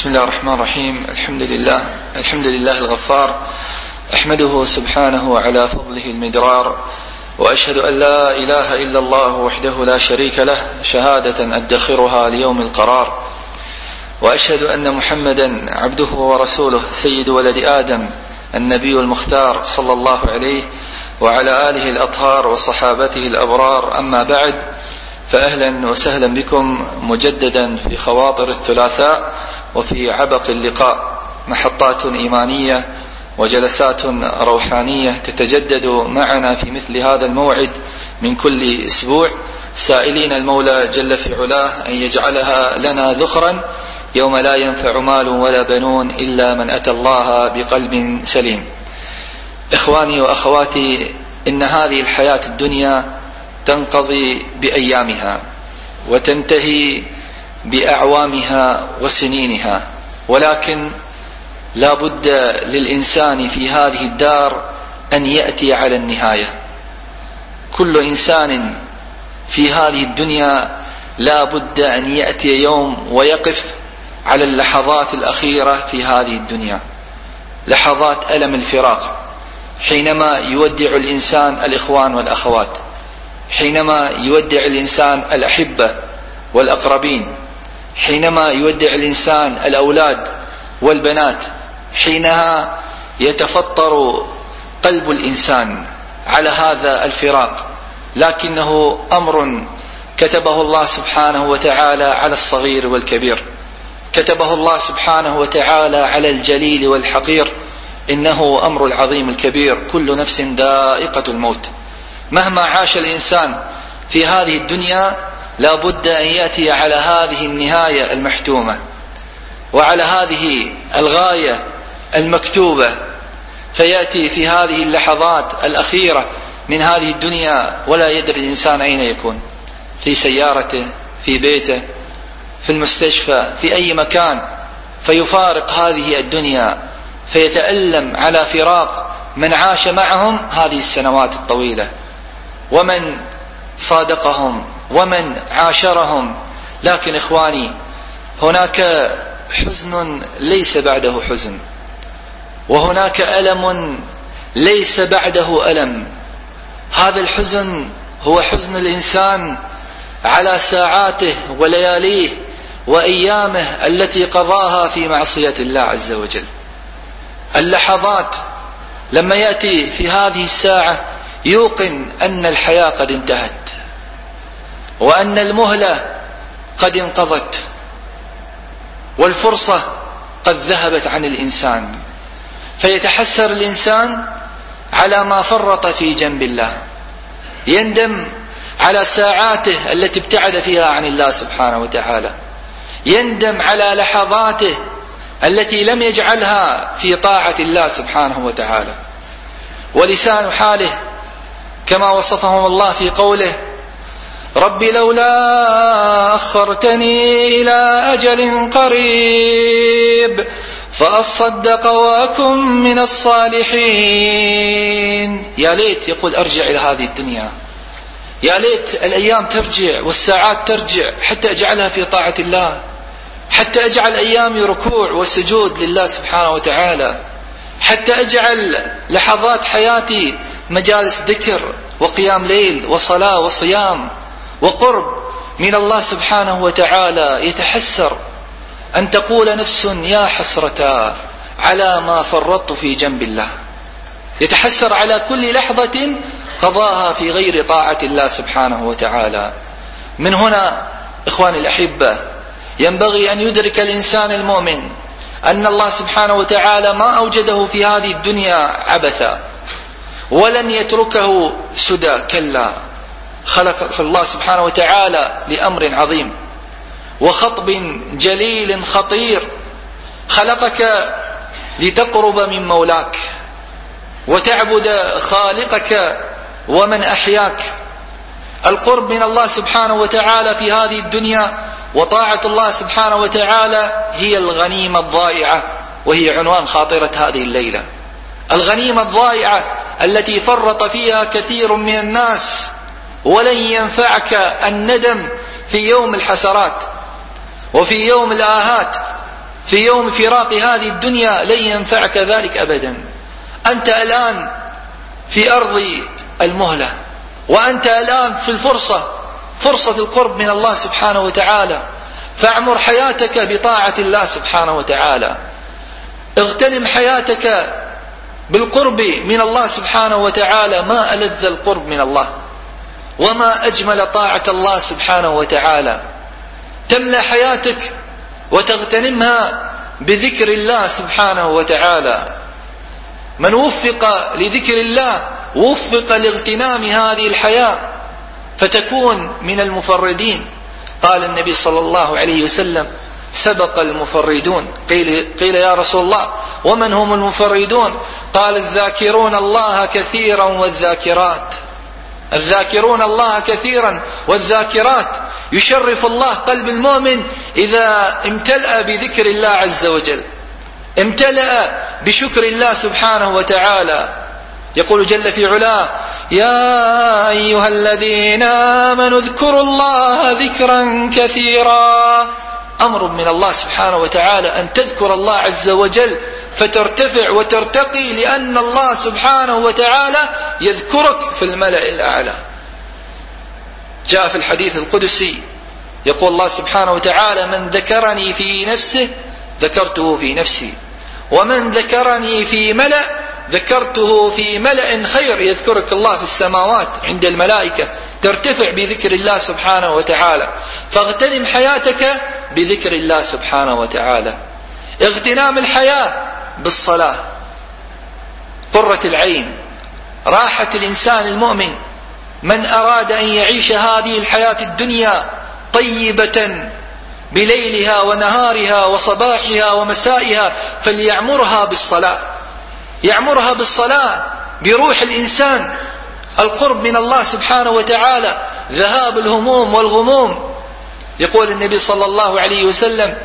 بسم الله الرحمن الرحيم. الحمد لله الغفار، أحمده سبحانه على فضله المدرار، وأشهد أن لا إله إلا الله وحده لا شريك له شهادة أدخرها ليوم القرار، وأشهد أن محمدا عبده ورسوله سيد ولد آدم النبي المختار صلى الله عليه وعلى آله الأطهار وصحابته الأبرار. أما بعد، فأهلا وسهلا بكم مجددا في خواطر الثلاثاء وفي عبق اللقاء، محطات إيمانية وجلسات روحانية تتجدد معنا في مثل هذا الموعد من كل أسبوع، سائلين المولى جل في علاه أن يجعلها لنا ذخرا يوم لا ينفع مال ولا بنون إلا من أتى الله بقلب سليم. إخواني وأخواتي، إن هذه الحياة الدنيا تنقضي بأيامها وتنتهي بأعوامها وسنينها، ولكن لا بد للإنسان في هذه الدار أن يأتي على النهاية. كل إنسان في هذه الدنيا لا بد أن يأتي يوم ويقف على اللحظات الأخيرة في هذه الدنيا، لحظات ألم الفراق، حينما يودع الإنسان الإخوان والأخوات، حينما يودع الإنسان الأحبة والأقربين، حينما يودع الإنسان الأولاد والبنات، حينها يتفطر قلب الإنسان على هذا الفراق، لكنه أمر كتبه الله سبحانه وتعالى على الصغير والكبير، كتبه الله سبحانه وتعالى على الجليل والحقير، إنه أمر العظيم الكبير، كل نفس ذائقة الموت. مهما عاش الإنسان في هذه الدنيا لا بد أن يأتي على هذه النهاية المحتومة وعلى هذه الغاية المكتوبة، فيأتي في هذه اللحظات الأخيرة من هذه الدنيا ولا يدري الإنسان أين يكون، في سيارته، في بيته، في المستشفى، في أي مكان، فيفارق هذه الدنيا، فيتألم على فراق من عاش معهم هذه السنوات الطويلة ومن صادقهم ومن عاشرهم. لكن إخواني، هناك حزن ليس بعده حزن، وهناك ألم ليس بعده ألم. هذا الحزن هو حزن الإنسان على ساعاته ولياليه وأيامه التي قضاها في معصية الله عز وجل. اللحظات لما يأتي في هذه الساعة يوقن أن الحياة قد انتهت، وأن المهلة قد انقضت، والفرصة قد ذهبت عن الإنسان، فيتحسر الإنسان على ما فرط في جنب الله، يندم على ساعاته التي ابتعد فيها عن الله سبحانه وتعالى، يندم على لحظاته التي لم يجعلها في طاعة الله سبحانه وتعالى. ولسان حاله كما وصفهم الله في قوله: رب لولا أخرتني إلى أجل قريب فأصدق وأكن من الصالحين. يا ليت، يقول، أرجع إلى هذه الدنيا، يا ليت الأيام ترجع والساعات ترجع حتى أجعلها في طاعة الله، حتى أجعل أيامي ركوع وسجود لله سبحانه وتعالى، حتى أجعل لحظات حياتي مجالس ذكر وقيام ليل وصلاة وصيام وقرب من الله سبحانه وتعالى. يتحسر أن تقول نفس: يا حسرة على ما فرطت في جنب الله. يتحسر على كل لحظة قضاها في غير طاعة الله سبحانه وتعالى. من هنا إخواني الأحبة، ينبغي أن يدرك الإنسان المؤمن أن الله سبحانه وتعالى ما أوجده في هذه الدنيا عبثا، ولن يتركه سدى، كلا، خلق الله سبحانه وتعالى لأمر عظيم وخطب جليل خطير. خلقك لتقرب من مولاك وتعبد خالقك ومن أحياك. القرب من الله سبحانه وتعالى في هذه الدنيا وطاعة الله سبحانه وتعالى هي الغنيمة الضائعة، وهي عنوان خاطرة هذه الليلة. الغنيمة الضائعة التي فرط فيها كثير من الناس، ولن ينفعك الندم في يوم الحسرات وفي يوم الآهات، في يوم فراق هذه الدنيا لن ينفعك ذلك أبدا. أنت الآن في أرض المهلة، وأنت الآن في فرصة القرب من الله سبحانه وتعالى، فاعمر حياتك بطاعة الله سبحانه وتعالى. اغتنم حياتك بالقرب من الله سبحانه وتعالى. ما ألذ القرب من الله، وما أجمل طاعة الله سبحانه وتعالى. تملأ حياتك وتغتنمها بذكر الله سبحانه وتعالى. من وفق لذكر الله وفق لاغتنام هذه الحياة، فتكون من المفردين. قال النبي صلى الله عليه وسلم: سبق المفردون. قيل يا رسول الله ومن هم المفردون؟ قال: الذاكرون الله كثيرا والذاكرات. الذاكرون الله كثيرا والذاكرات. يشرف الله قلب المؤمن إذا امتلأ بذكر الله عز وجل، امتلأ بشكر الله سبحانه وتعالى. يقول جل في علاه: يا أيها الذين آمنوا اذكروا الله ذكرا كثيرا. أمر من الله سبحانه وتعالى أن تذكر الله عز وجل فترتفع وترتقي، لأن الله سبحانه وتعالى يذكرك في الملأ الأعلى. جاء في الحديث القدسي يقول الله سبحانه وتعالى: من ذكرني في نفسه ذكرته في نفسي، ومن ذكرني في ملأ ذكرته في ملأ خير. يذكرك الله في السماوات عند الملائكة، ترتفع بذكر الله سبحانه وتعالى. فاغتنم حياتك بذكر الله سبحانه وتعالى. اغتنام الحياة بالصلاة، قرة العين، راحة الإنسان المؤمن. من أراد أن يعيش هذه الحياة الدنيا طيبة بليلها ونهارها وصباحها ومسائها فليعمرها بالصلاة. يعمرها بالصلاة، بروح الإنسان، القرب من الله سبحانه وتعالى، ذهاب الهموم والغموم. يقول النبي صلى الله عليه وسلم: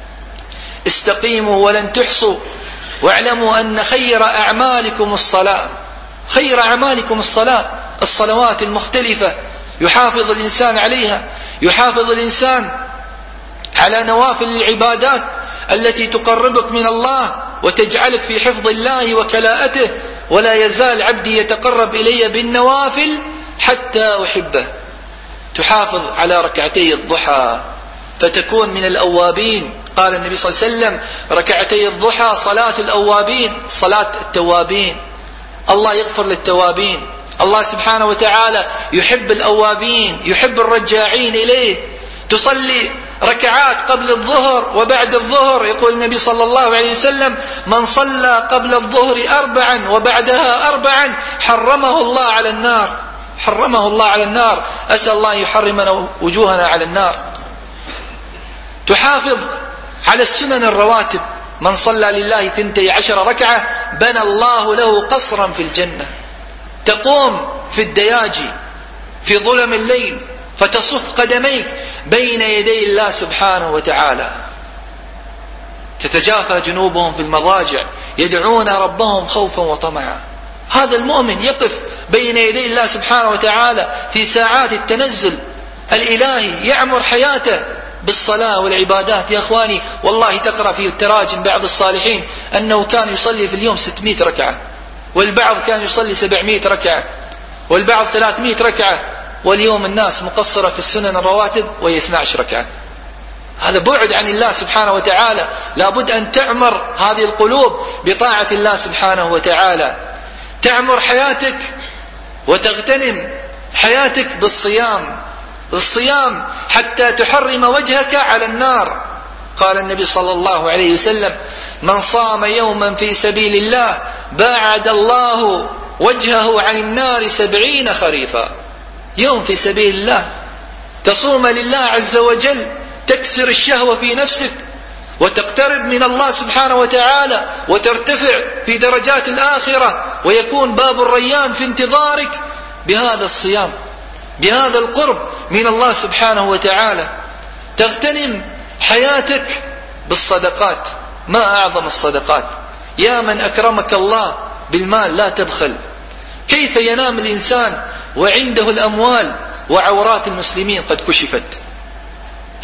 استقيموا ولن تحصوا، واعلموا أن خير أعمالكم الصلاة. خير أعمالكم الصلاة، الصلوات المختلفة يحافظ الإنسان عليها، يحافظ الإنسان على نوافل العبادات التي تقربك من الله وتجعلك في حفظ الله وكلاءته. ولا يزال عبدي يتقرب إلي بالنوافل حتى أحبه. تحافظ على ركعتي الضحى فتكون من الأوابين. قال النبي صلى الله عليه وسلم: ركعتي الضحى صلاة الأوابين، صلاة التوابين. الله يغفر للتوابين. الله سبحانه وتعالى يحب الأوابين، يحب الرجاعين إليه. تصلي ركعات قبل الظهر وبعد الظهر. يقول النبي صلى الله عليه وسلم: من صلى قبل الظهر 4 وبعدها 4 حرمه الله على النار. حرمه الله على النار. أسأل الله يحرمنا وجوهنا على النار. تحافظ على السنن الرواتب. من صلى لله 12 ركعة بنى الله له قصرا في الجنة. تقوم في الدياجي في ظلم الليل فتصف قدميك بين يدي الله سبحانه وتعالى. تتجافى جنوبهم في المضاجع يدعون ربهم خوفا وطمعا. هذا المؤمن يقف بين يدي الله سبحانه وتعالى في ساعات التنزل الإلهي، يعمر حياته بالصلاة والعبادات. يا أخواني والله تقرأ في التراجم بعض الصالحين أنه كان يصلي في اليوم 600 ركعة، والبعض كان يصلي 700 ركعة، والبعض 300 ركعة. واليوم الناس مقصرة في السنن الرواتب وهي 12 ركعة. هذا بعد عن الله سبحانه وتعالى. لابد أن تعمر هذه القلوب بطاعة الله سبحانه وتعالى. تعمر حياتك وتغتنم حياتك بالصيام. الصيام حتى تحرم وجهك على النار. قال النبي صلى الله عليه وسلم: من صام يوما في سبيل الله باعد الله وجهه عن النار 70 خريفا. يوم في سبيل الله تصوم لله عز وجل، تكسر الشهوة في نفسك وتقترب من الله سبحانه وتعالى وترتفع في درجات الآخرة، ويكون باب الريان في انتظارك بهذا الصيام، بهذا القرب من الله سبحانه وتعالى. تغتنم حياتك بالصدقات. ما أعظم الصدقات. يا من أكرمك الله بالمال لا تبخل. كيف ينام الإنسان وعنده الأموال وعورات المسلمين قد كشفت؟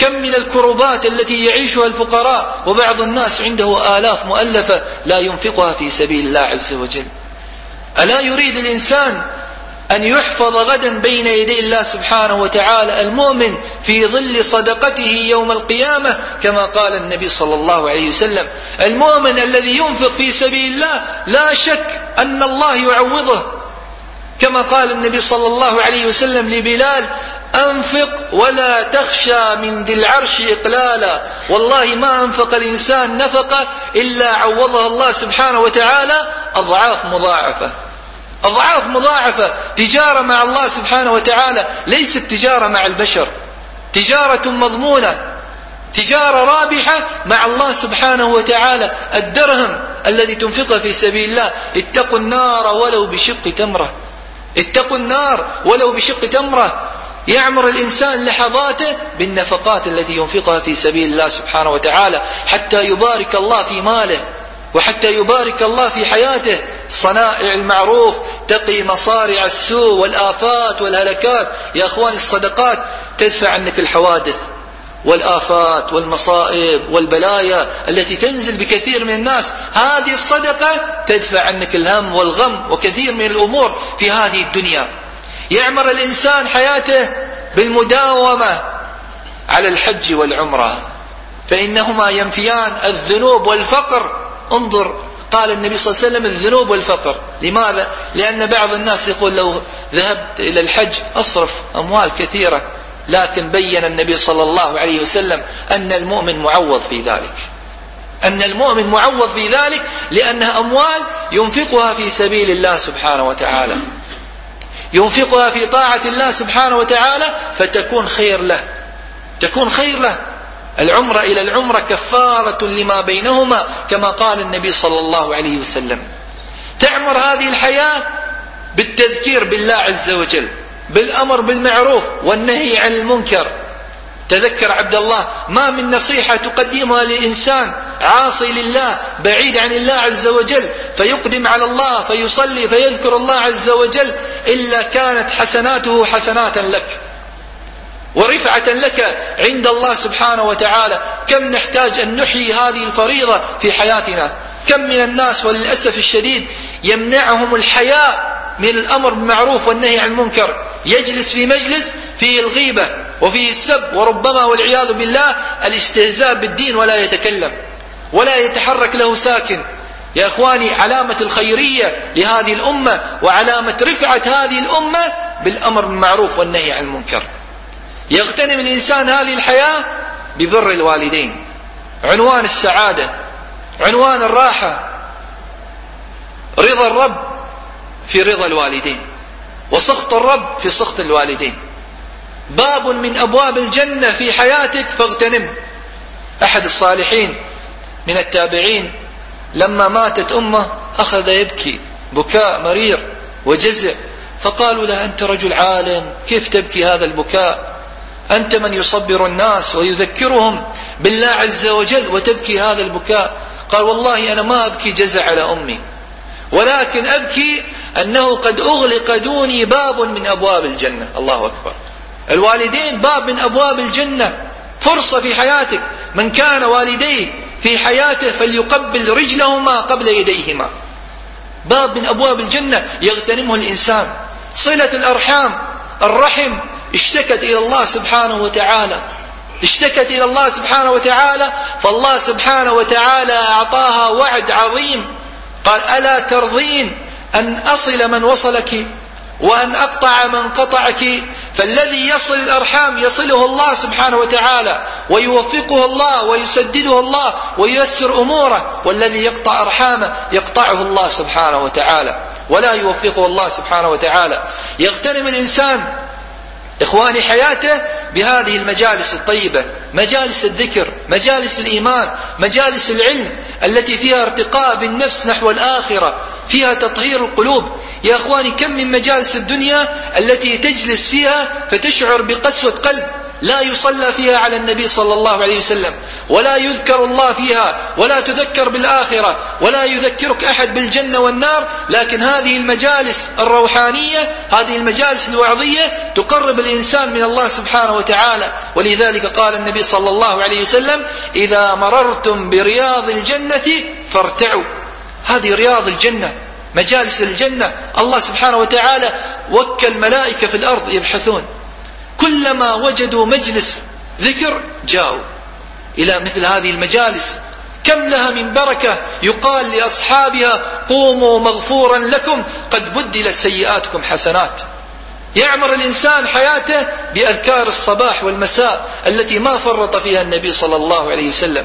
كم من الكربات التي يعيشها الفقراء، وبعض الناس عنده آلاف مؤلفة لا ينفقها في سبيل الله عز وجل. ألا يريد الإنسان أن يحفظ غدا بين يدي الله سبحانه وتعالى المؤمن في ظل صدقته يوم القيامة، كما قال النبي صلى الله عليه وسلم: المؤمن الذي ينفق في سبيل الله لا شك أن الله يعوضه، كما قال النبي صلى الله عليه وسلم لبلال: أنفق ولا تخشى من ذي العرش إقلالا. والله ما أنفق الإنسان نفقة إلا عوضها الله سبحانه وتعالى أضعاف مضاعفة، أضعاف مضاعفة. تجارة مع الله سبحانه وتعالى ليست تجارة مع البشر، تجارة مضمونة، تجارة رابحة مع الله سبحانه وتعالى. الدرهم الذي تنفقه في سبيل الله، اتقوا النار ولو بشق تمرة، اتقوا النار ولو بشق تمرة. يعمر الإنسان لحظاته بالنفقات التي ينفقها في سبيل الله سبحانه وتعالى حتى يبارك الله في ماله وحتى يبارك الله في حياته. صنائع المعروف تقي مصارع السوء والآفات والهلكات. يا أخواني، الصدقات تدفع عنك الحوادث والآفات والمصائب والبلايا التي تنزل بكثير من الناس. هذه الصدقة تدفع عنك الهم والغم وكثير من الأمور في هذه الدنيا. يعمر الإنسان حياته بالمداومة على الحج والعمرة، فإنهما ينفيان الذنوب والفقر. انظر، قال النبي صلى الله عليه وسلم: الذنوب والفقر. لماذا؟ لأن بعض الناس يقول: لو ذهبت إلى الحج أصرف أموال كثيرة، لكن بين النبي صلى الله عليه وسلم أن المؤمن معوض في ذلك، أن المؤمن معوض في ذلك، لأنها أموال ينفقها في سبيل الله سبحانه وتعالى، ينفقها في طاعة الله سبحانه وتعالى، فتكون خير له، تكون خير له. العمرة إلى العمرة كفارة لما بينهما، كما قال النبي صلى الله عليه وسلم. تعمر هذه الحياة بالتذكير بالله عز وجل، بالأمر بالمعروف والنهي عن المنكر. تذكر عبد الله، ما من نصيحة تقدمها لإنسان عاصي لله بعيد عن الله عز وجل، فيقدم على الله فيصلي فيذكر الله عز وجل، إلا كانت حسناته حسنات لك ورفعة لك عند الله سبحانه وتعالى. كم نحتاج أن نحيي هذه الفريضة في حياتنا. كم من الناس وللأسف الشديد يمنعهم الحياء من الأمر بالمعروف والنهي عن المنكر، يجلس في مجلس فيه الغيبة وفيه السب، وربما والعياذ بالله الاستهزاء بالدين، ولا يتكلم ولا يتحرك له ساكن. يا أخواني، علامة الخيرية لهذه الأمة وعلامة رفعة هذه الأمة بالأمر بالمعروف والنهي عن المنكر. يغتنم الإنسان هذه الحياة ببر الوالدين، عنوان السعادة، عنوان الراحة. رضا الرب في رضا الوالدين، وسخط الرب في سخط الوالدين. باب من أبواب الجنة في حياتك فاغتنمه. أحد الصالحين من التابعين لما ماتت أمه أخذ يبكي بكاء مرير وجزع، فقالوا له: أنت رجل عالم، كيف تبكي هذا البكاء؟ أنت من يصبر الناس ويذكرهم بالله عز وجل وتبكي هذا البكاء. قال: والله أنا ما أبكي جزع على أمي، ولكن أبكي أنه قد أغلق دوني باب من أبواب الجنة. الله أكبر. الوالدين باب من أبواب الجنة، فرصة في حياتك. من كان والديه في حياته فليقبل رجلهما قبل يديهما. باب من أبواب الجنة يغتنمه الإنسان. صلة الأرحام، الرحم اشتكت إلى الله سبحانه وتعالى، اشتكت إلى الله سبحانه وتعالى، فالله سبحانه وتعالى أعطاها وعد عظيم. قال: ألا ترضين أن أصل من وصلك وأن أقطع من قطعك؟ فالذي يصل الأرحام يصله الله سبحانه وتعالى، ويوفقه الله ويسدده الله وييسر أموره، والذي يقطع أرحامه يقطعه الله سبحانه وتعالى ولا يوفقه الله سبحانه وتعالى. يغتنم الإنسان إخواني حياته بهذه المجالس الطيبة، مجالس الذكر، مجالس الإيمان، مجالس العلم التي فيها ارتقاء بالنفس نحو الآخرة، فيها تطهير القلوب. يا أخواني، كم من مجالس الدنيا التي تجلس فيها فتشعر بقسوة قلب، لا يصلى فيها على النبي صلى الله عليه وسلم، ولا يذكر الله فيها، ولا تذكر بالآخرة، ولا يذكرك أحد بالجنة والنار، لكن هذه المجالس الروحانية، هذه المجالس الوعظية تقرب الإنسان من الله سبحانه وتعالى. ولذلك قال النبي صلى الله عليه وسلم: إذا مررتم برياض الجنة فارتعوا. هذه رياض الجنة، مجالس الجنة. الله سبحانه وتعالى وكل ملائكة في الأرض يبحثون، كلما وجدوا مجلس ذكر جاءوا إلى مثل هذه المجالس. كم لها من بركة، يقال لأصحابها: قوموا مغفورا لكم قد بدلت سيئاتكم حسنات. يعمر الإنسان حياته بأذكار الصباح والمساء التي ما فرط فيها النبي صلى الله عليه وسلم،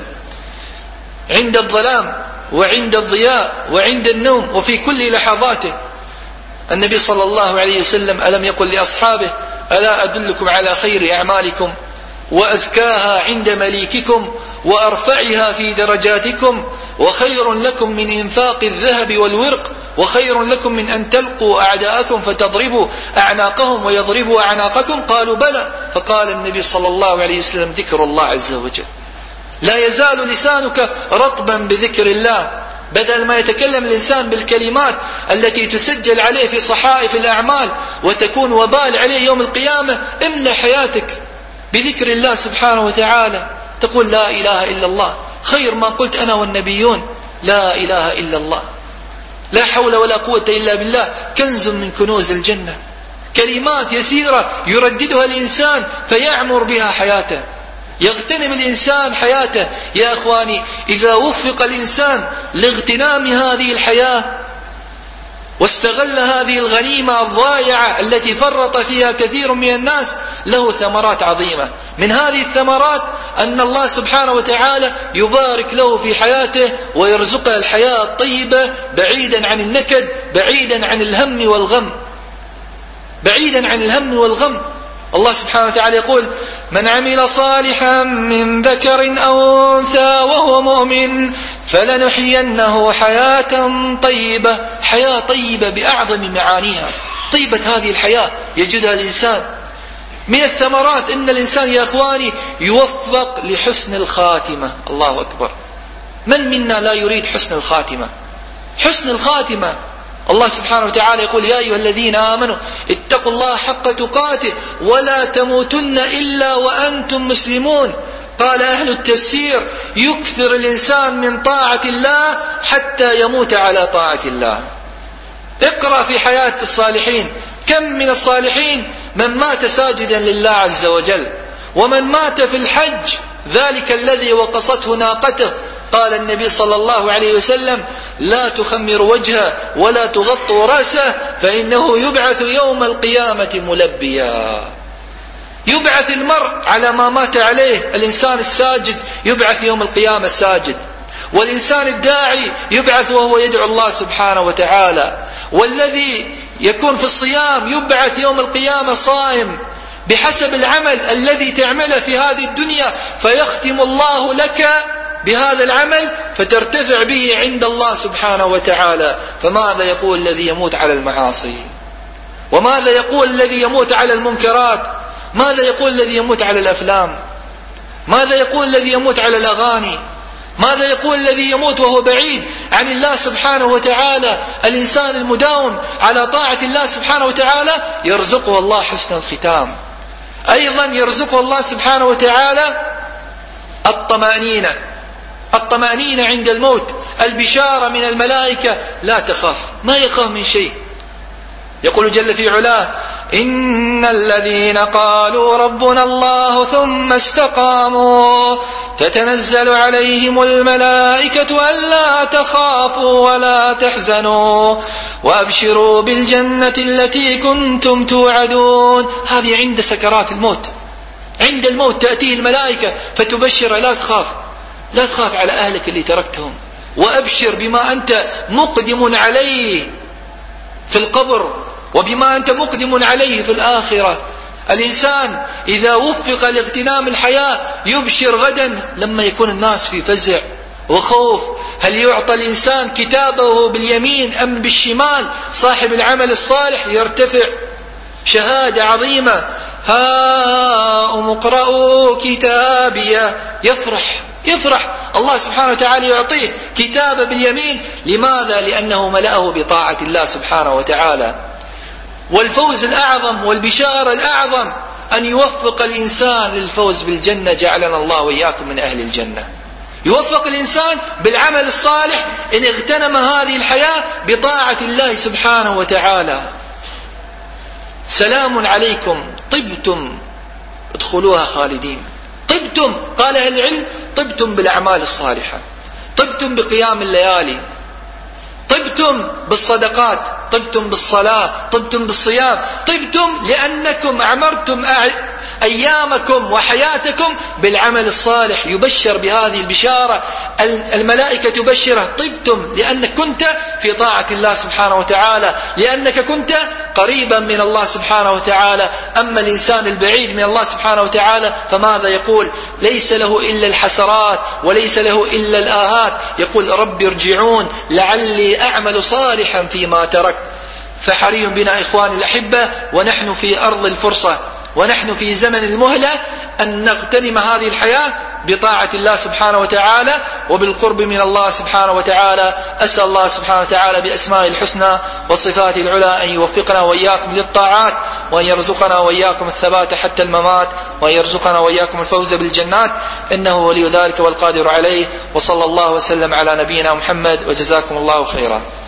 عند الظلام وعند الضياء وعند النوم وفي كل لحظاته. النبي صلى الله عليه وسلم ألم يقل لأصحابه: ألا أدلكم على خير أعمالكم وأزكاها عند مليككم وأرفعها في درجاتكم، وخير لكم من إنفاق الذهب والورق، وخير لكم من أن تلقوا أعداءكم فتضربوا أعناقهم ويضربوا أعناقكم؟ قالوا: بلى. فقال النبي صلى الله عليه وسلم: ذكر الله عز وجل. لا يزال لسانك رطبا بذكر الله. بدل ما يتكلم الإنسان بالكلمات التي تسجل عليه في صحائف الأعمال وتكون وبال عليه يوم القيامة، املأ حياتك بذكر الله سبحانه وتعالى. تقول: لا إله إلا الله، خير ما قلت أنا والنبيون لا إله إلا الله. لا حول ولا قوة إلا بالله، كنز من كنوز الجنة. كلمات يسيرة يرددها الإنسان فيعمر بها حياته، يغتنم الإنسان حياته. يا أخواني، إذا وفق الإنسان لاغتنام هذه الحياة واستغل هذه الغنيمة الضائعة التي فرط فيها كثير من الناس، له ثمرات عظيمة. من هذه الثمرات أن الله سبحانه وتعالى يبارك له في حياته ويرزقه الحياة الطيبة، بعيدا عن النكد، بعيدا عن الهم والغم، بعيدا عن الهم والغم. الله سبحانه وتعالى يقول: من عمل صالحا من ذكر أو أنثى وهو مؤمن فلنحيينه حياة طيبة. حياة طيبة بأعظم معانيها. طيبة هذه الحياة يجدها الإنسان. من الثمرات أن الإنسان يا أخواني يوفق لحسن الخاتمة. الله أكبر. من منا لا يريد حسن الخاتمة؟ حسن الخاتمة. الله سبحانه وتعالى يقول: يا أيها الذين آمنوا اتقوا الله حق تقاته ولا تموتن إلا وأنتم مسلمون. قال أهل التفسير: يكثر الإنسان من طاعة الله حتى يموت على طاعة الله. اقرأ في حياة الصالحين، كم من الصالحين من مات ساجدا لله عز وجل، ومن مات في الحج ذلك الذي وقصته ناقته. قال النبي صلى الله عليه وسلم: لا تخمر وجهه ولا تغطوا رأسه فإنه يبعث يوم القيامة ملبيا. يبعث المرء على ما مات عليه. الإنسان الساجد يبعث يوم القيامة ساجد، والإنسان الداعي يبعث وهو يدعو الله سبحانه وتعالى، والذي يكون في الصيام يبعث يوم القيامة صائم بحسب العمل الذي تعمله في هذه الدنيا، فيختم الله لك بهذا العمل فترتفع به عند الله سبحانه وتعالى. فماذا يقول الذي يموت على المعاصي؟ وماذا يقول الذي يموت على المنكرات؟ ماذا يقول الذي يموت على الأفلام؟ ماذا يقول الذي يموت على الأغاني؟ ماذا يقول الذي يموت وهو بعيد عن الله سبحانه وتعالى؟ الإنسان المداوم على طاعة الله سبحانه وتعالى يرزقه الله حسن الختام. أيضا يرزقه الله سبحانه وتعالى الطمأنينة. الطمأنينة عند الموت، البشارة من الملائكة: لا تخاف، ما يخاف من شيء. يقول جل في علاه: إن الذين قالوا ربنا الله ثم استقاموا تتنزل عليهم الملائكة ألا تخافوا ولا تحزنوا وأبشروا بالجنة التي كنتم توعدون. هذه عند سكرات الموت. عند الموت تأتيه الملائكة فتبشر: لا تخاف، لا تخاف على أهلك اللي تركتهم، وأبشر بما أنت مقدم عليه في القبر وبما أنت مقدم عليه في الآخرة. الإنسان إذا وفق لاغتنام الحياة يبشر غدا لما يكون الناس في فزع وخوف. هل يعطى الإنسان كتابه باليمين أم بالشمال؟ صاحب العمل الصالح يرتفع شهادة عظيمة: هاؤم اقرءوا كتابيه، يفرح الله سبحانه وتعالى يعطيه كتابه باليمين. لماذا؟ لأنه ملأه بطاعة الله سبحانه وتعالى. والفوز الأعظم والبشارة الأعظم أن يوفق الإنسان للفوز بالجنة، جعلنا الله وإياكم من أهل الجنة. يوفق الإنسان بالعمل الصالح إن اغتنم هذه الحياة بطاعة الله سبحانه وتعالى. سلام عليكم طبتم ادخلوها خالدين. طبتم، قال أهل العلم، طبتم بالأعمال الصالحة، طبتم بقيام الليالي، طبتم بالصدقات، طبتم بالصلاة، طبتم بالصيام، طبتم لأنكم أعمرتم أيامكم وحياتكم بالعمل الصالح. يبشر بهذه البشارة الملائكة تبشره، طبتم لأنك كنت في طاعة الله سبحانه وتعالى، لأنك كنت قريبا من الله سبحانه وتعالى. أما الإنسان البعيد من الله سبحانه وتعالى فماذا يقول؟ ليس له إلا الحسرات وليس له إلا الآهات. يقول رب ارجعون لعلي أعمل صالحا فيما تركت. فحري بنا إخواني الأحبة ونحن في أرض الفرصة ونحن في زمن المهلة أن نغتنم هذه الحياة بطاعة الله سبحانه وتعالى وبالقرب من الله سبحانه وتعالى. أسأل الله سبحانه وتعالى بأسمائه الحسنى وصفاته العلى أن يوفقنا وإياكم للطاعات، وأن يرزقنا وإياكم الثبات حتى الممات، وأن يرزقنا وإياكم الفوز بالجنات، إنه ولي ذلك والقادر عليه. وصلى الله وسلم على نبينا محمد، وجزاكم الله خيرا.